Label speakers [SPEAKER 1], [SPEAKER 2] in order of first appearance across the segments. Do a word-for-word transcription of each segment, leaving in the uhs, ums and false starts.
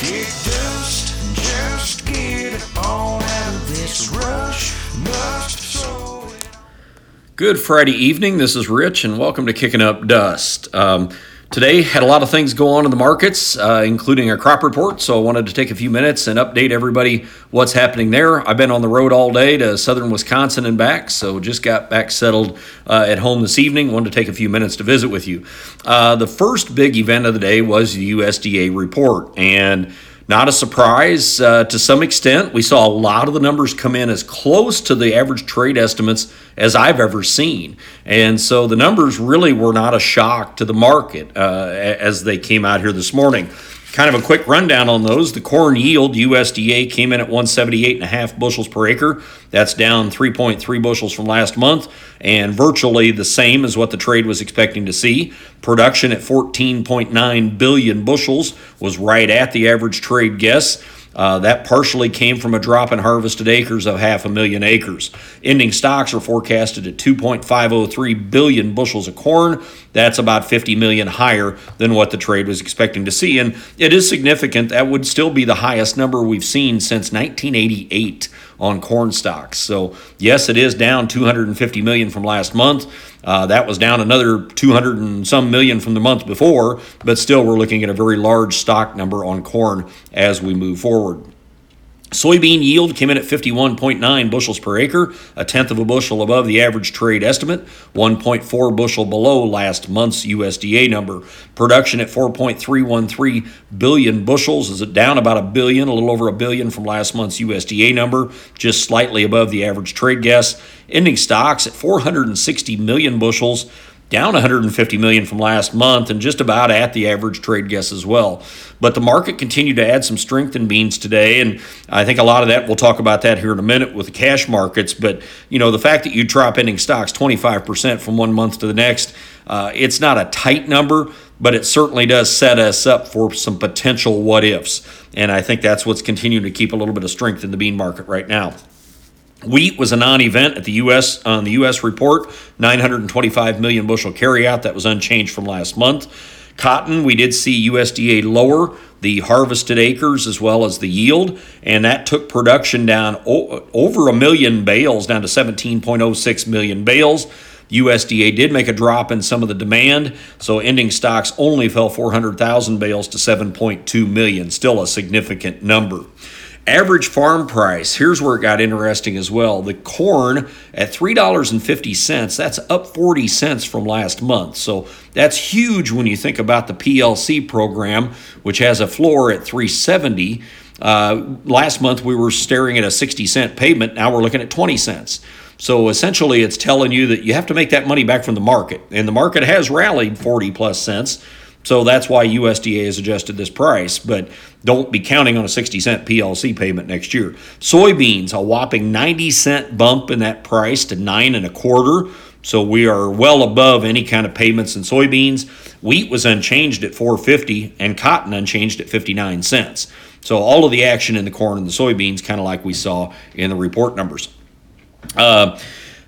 [SPEAKER 1] kick dust, just get on out of this rush. Must sow it.
[SPEAKER 2] Good Friday evening. This is Rich, and welcome to Kicking Up Dust. Um, today had a lot of things go on in the markets, uh, including a crop report, so I wanted to take a few minutes and update everybody what's happening there. I've been on the road all day to southern Wisconsin and back, so just got back settled uh, at home this evening. Wanted to take a few minutes to visit with you. Uh, the first big event of the day was the U S D A report, and not a surprise uh, to some extent. We saw a lot of the numbers come in as close to the average trade estimates as I've ever seen. And so the numbers really were not a shock to the market uh, as they came out here this morning. Kind of a quick rundown on those. The corn yield, U S D A, came in at one seventy-eight point five bushels per acre. That's down three point three bushels from last month, and virtually the same as what the trade was expecting to see. Production at fourteen point nine billion bushels was right at the average trade guess. Uh, that partially came from a drop in harvested acres of half a million acres. Ending stocks are forecasted at two point five oh three billion bushels of corn. That's about fifty million higher than what the trade was expecting to see. And it is significant. That would still be the highest number we've seen since nineteen eighty-eight on corn stocks. So yes, it is down two hundred fifty million from last month. Uh, that was down another two hundred and some million from the month before, but still we're looking at a very large stock number on corn as we move forward. Soybean yield came in at fifty-one point nine bushels per acre, a tenth of a bushel above the average trade estimate, one point four bushel below last month's U S D A number. Production at four point three one three billion bushels is down about a billion, a little over a billion from last month's U S D A number, just slightly above the average trade guess. Ending stocks at four hundred sixty million bushels, down one hundred fifty million from last month and just about at the average trade guess as well. But the market continued to add some strength in beans today, and I think a lot of that, we'll talk about that here in a minute with the cash markets. But, you know, the fact that you drop ending stocks twenty-five percent from one month to the next, uh, it's not a tight number, but it certainly does set us up for some potential what-ifs. And I think that's what's continuing to keep a little bit of strength in the bean market right now. Wheat was a non-event at the U S on the U S report, nine hundred twenty-five million bushel carryout. That was unchanged from last month. Cotton, we did see U S D A lower the harvested acres as well as the yield, and that took production down o- over a million bales, down to seventeen point oh six million bales. U S D A did make a drop in some of the demand, so ending stocks only fell four hundred thousand bales to seven point two million, still a significant number. Average farm price, here's where it got interesting as well. The corn at three dollars and fifty cents, that's up forty cents from last month. So that's huge when you think about the P L C program, which has a floor at three seventy. Uh, last month we were staring at a sixty cent payment. Now we're looking at twenty cents. So essentially it's telling you that you have to make that money back from the market. And the market has rallied forty plus cents. So that's why U S D A has adjusted this price, but don't be counting on a sixty cent P L C payment next year. Soybeans, a whopping ninety cent bump in that price to nine and a quarter. So we are well above any kind of payments in soybeans. Wheat was unchanged at four fifty and cotton unchanged at fifty-nine cents. So all of the action in the corn and the soybeans, kind of like we saw in the report numbers. Uh,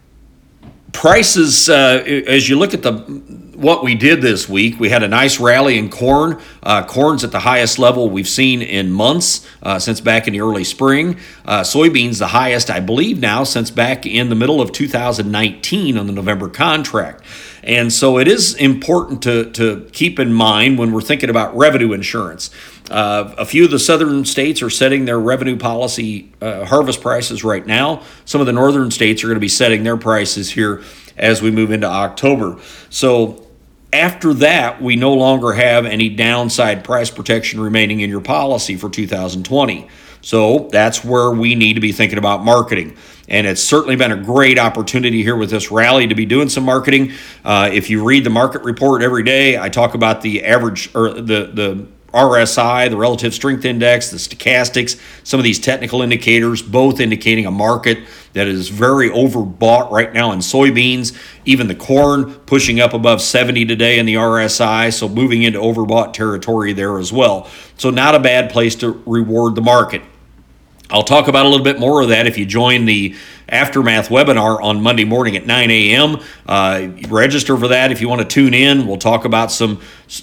[SPEAKER 2] prices, uh, as you look at the what we did this week, we had a nice rally in corn. Uh, corn's at the highest level we've seen in months uh, since back in the early spring. Uh, soybeans the highest, I believe, now since back in the middle of two thousand nineteen on the November contract. And so it is important to, to keep in mind when we're thinking about revenue insurance. Uh, a few of the southern states are setting their revenue policy uh, harvest prices right now. Some of the northern states are going to be setting their prices here as we move into October. So after that, we no longer have any downside price protection remaining in your policy for two thousand twenty. So that's where we need to be thinking about marketing. And it's certainly been a great opportunity here with this rally to be doing some marketing. Uh, if you read the market report every day, I talk about the average or the the R S I, the relative strength index, the stochastics, some of these technical indicators, both indicating a market that is very overbought right now in soybeans. Even the corn pushing up above seventy today in the R S I, so moving into overbought territory there as well. So not a bad place to reward the market. I'll talk about a little bit more of that if you join the Aftermath webinar on Monday morning at nine a.m. Uh, register for that if you want to tune in. We'll talk about some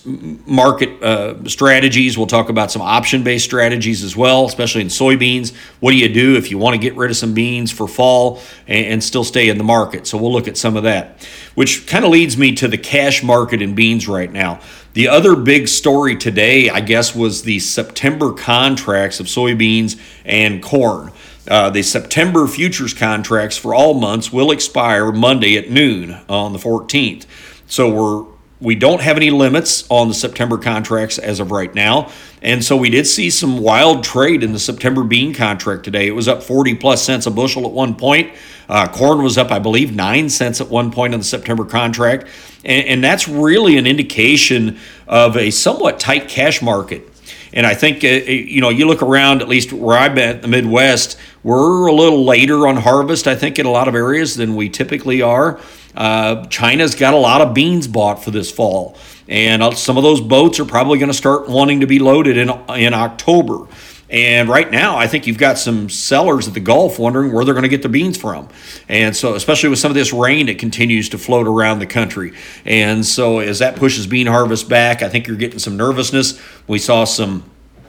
[SPEAKER 2] market uh, strategies. We'll talk about some option-based strategies as well, especially in soybeans. What do you do if you want to get rid of some beans for fall and, and still stay in the market? So we'll look at some of that, which kind of leads me to the cash market in beans right now. The other big story today, I guess, was the September contracts of soybeans and corn. Uh, the September futures contracts for all months will expire Monday at noon on the fourteenth. So we're we don't have any limits on the September contracts as of right now. And so we did see some wild trade in the September bean contract today. It was up forty plus cents a bushel at one point. Uh, corn was up, I believe, nine cents at one point on the September contract. And, and that's really an indication of a somewhat tight cash market. And I think, uh, you know, you look around, at least where I'm at, the Midwest, we're a little later on harvest, I think, in a lot of areas than we typically are. Uh, China's got a lot of beans bought for this fall. And some of those boats are probably going to start wanting to be loaded in in October. And right now, I think you've got some sellers at the Gulf wondering where they're going to get the beans from. And so, especially with some of this rain that continues to float around the country. And so, as that pushes bean harvest back, I think you're getting some nervousness. We saw some,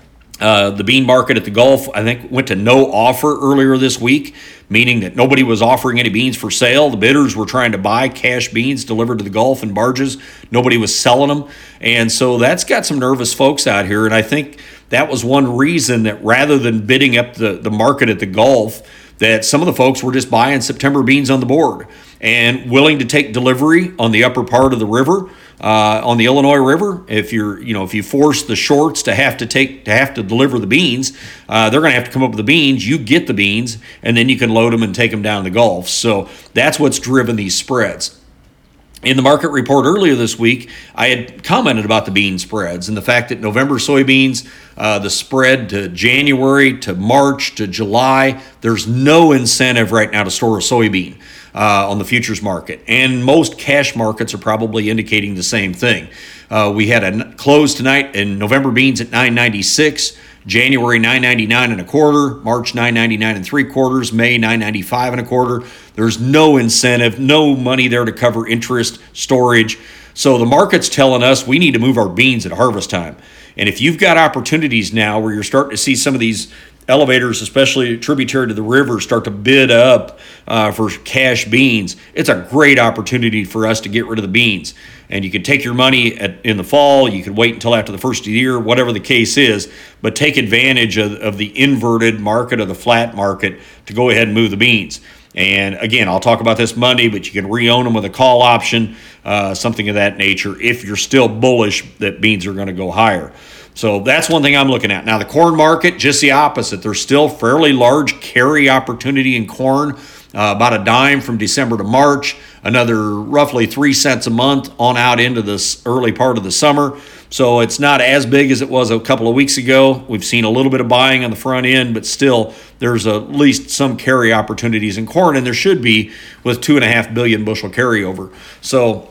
[SPEAKER 2] uh, the bean market at the Gulf, I think, went to no offer earlier this week, meaning that nobody was offering any beans for sale. The bidders were trying to buy cash beans delivered to the Gulf in barges. Nobody was selling them. And so, that's got some nervous folks out here. And I think that was one reason that rather than bidding up the, the market at the Gulf, that some of the folks were just buying September beans on the board and willing to take delivery on the upper part of the river, uh, on the Illinois River. If you're, you know, if you force the shorts to have to take to have to deliver the beans, uh, they're going to have to come up with the beans. You get the beans, and then you can load them and take them down the Gulf. So that's what's driven these spreads. In the market report earlier this week, I had commented about the bean spreads and the fact that November soybeans, uh, the spread to January to March to July, there's no incentive right now to store a soybean uh, on the futures market. And most cash markets are probably indicating the same thing. Uh, we had a close tonight in November beans at nine ninety-six. January nine ninety-nine and a quarter, March nine ninety-nine and three quarters, May nine ninety-five and a quarter. There's no incentive, no money there to cover interest, storage. So the market's telling us we need to move our beans at harvest time. And if you've got opportunities now where you're starting to see some of these elevators, especially tributary to the river, start to bid up uh, for cash beans, it's a great opportunity for us to get rid of the beans. And you could take your money at, in the fall, you could wait until after the first of the year, whatever the case is, but take advantage of, of the inverted market or the flat market to go ahead and move the beans. And again, I'll talk about this Monday, but you can re-own them with a call option, uh, something of that nature, if you're still bullish that beans are going to go higher. So that's one thing I'm looking at. Now, the corn market, just the opposite. There's still fairly large carry opportunity in corn, uh, about a dime from December to March, another roughly three cents a month on out into this early part of the summer. So it's not as big as it was a couple of weeks ago. We've seen a little bit of buying on the front end, but still there's at least some carry opportunities in corn, and there should be with two and a half billion bushel carryover. So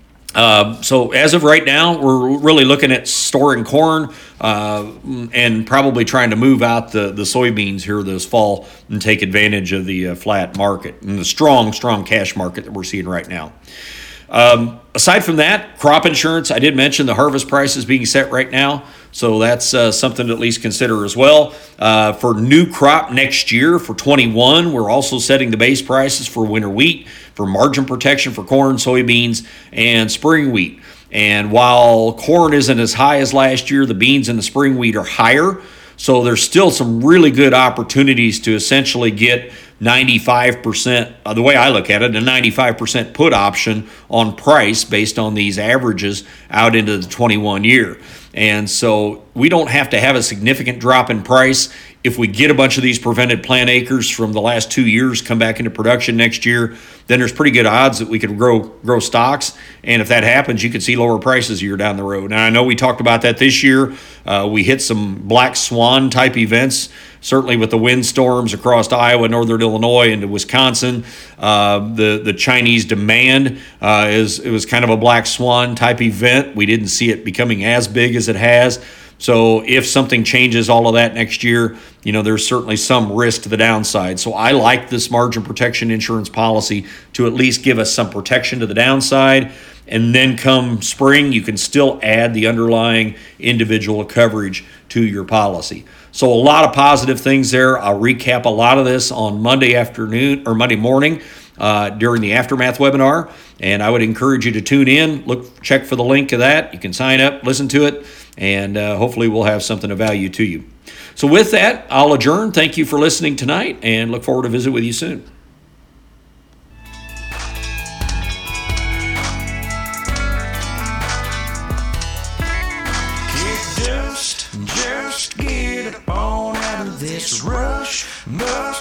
[SPEAKER 2] Uh, so as of right now, we're really looking at storing corn uh, and probably trying to move out the, the soybeans here this fall and take advantage of the uh, flat market and the strong, strong cash market that we're seeing right now. Um, aside from that, crop insurance, I did mention the harvest price is being set right now. So that's uh, something to at least consider as well. Uh, for new crop next year, for twenty-one, we're also setting the base prices for winter wheat, for margin protection for corn, soybeans, and spring wheat. And while corn isn't as high as last year, the beans and the spring wheat are higher. So there's still some really good opportunities to essentially get ninety-five percent, uh, the way I look at it, a ninety-five percent put option on price based on these averages out into the twenty-one year. And so we don't have to have a significant drop in price. If we get a bunch of these prevented plant acres from the last two years come back into production next year, then there's pretty good odds that we could grow grow stocks. And if that happens, you could see lower prices a year down the road. Now, I know we talked about that this year. Uh, we hit some black swan type events certainly with the windstorms across Iowa, northern Illinois, into Wisconsin. Uh, the, the Chinese demand uh, is it was kind of a black swan type event. We didn't see it becoming as big as it has. So if something changes all of that next year, you know, there's certainly some risk to the downside. So I like this margin protection insurance policy to at least give us some protection to the downside. And then come spring, you can still add the underlying individual coverage to your policy. So a lot of positive things there. I'll recap a lot of this on Monday afternoon or Monday morning uh, during the Aftermath webinar. And I would encourage you to tune in, look, check for the link of that. You can sign up, listen to it, and uh, hopefully we'll have something of value to you. So with that, I'll adjourn. Thank you for listening tonight, and look forward to visit with you soon.
[SPEAKER 1] Just get on out of this rush. Must